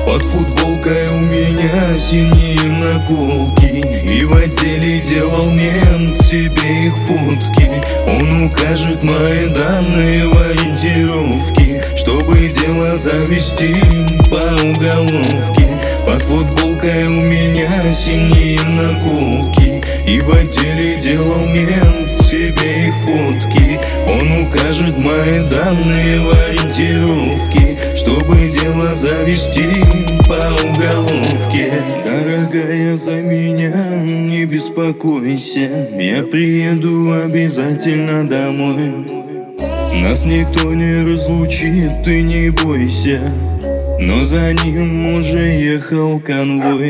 Под футболкой у меня синие наколки, и в отделе делал мент себе их фотки. Он укажет мои данные в ориентировке, чтобы дело завести по уголовке. Под футболкой у меня синие наколки, и в отделе делал мент себе их фотки. Он укажет мои данные в ориентировке, чтобы дело завести по уголовке. Дорогая, за меня не беспокойся, я приеду обязательно домой. Нас никто не разлучит, ты не бойся, но за ним уже ехал конвой.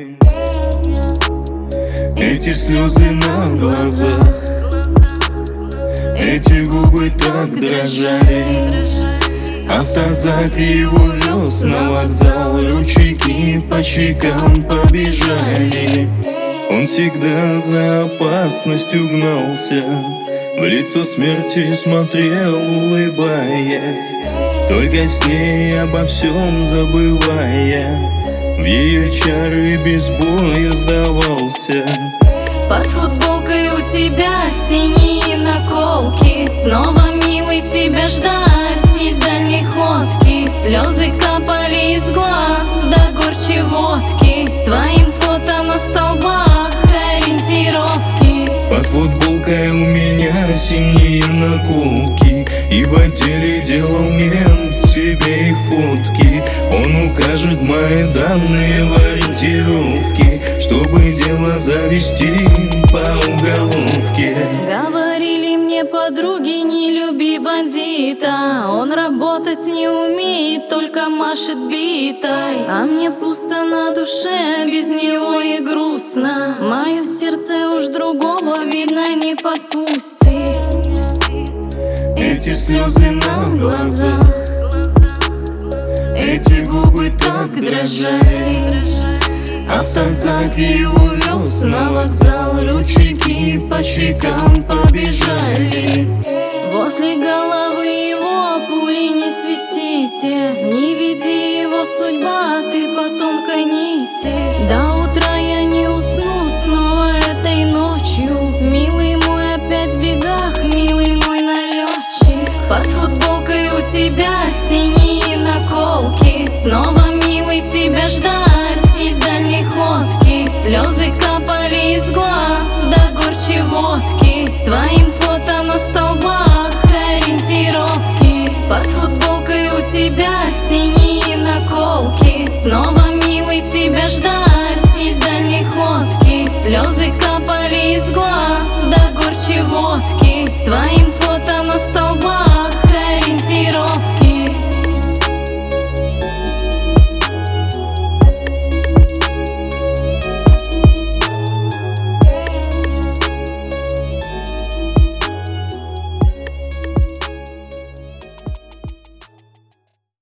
Эти слезы на глазах, эти губы так дрожали. Автозак его вез на вокзал, ручейки по щекам побежали. Он всегда за опасностью гнался, в лицо смерти смотрел, улыбаясь, только с ней обо всем забывая. В ее чары без боя сдавался. Под футболкой у тебя синие наколки, снова, милый, тебя ждать из дальней ходки. Слезы капали из глаз до горчи водки, с твоим фото на столбах ориентировки. Под футболкой у меня синие наколки, и в отделе делал мент себе их фотки. Он укажет мои данные в ориентировке, чтобы дело завести по уголовке. Говорили мне подруги, не люби бандита, он работать не умеет, только машет битой. А мне пусто на душе, без него и грустно. Мое сердце уж другого, видно, не подпустит. Эти слезы на глазах, эти губы так дрожали. Автозак его вез на вокзал, ручейки по щекам побежали. Возле головы его пули не свистите, не ведите.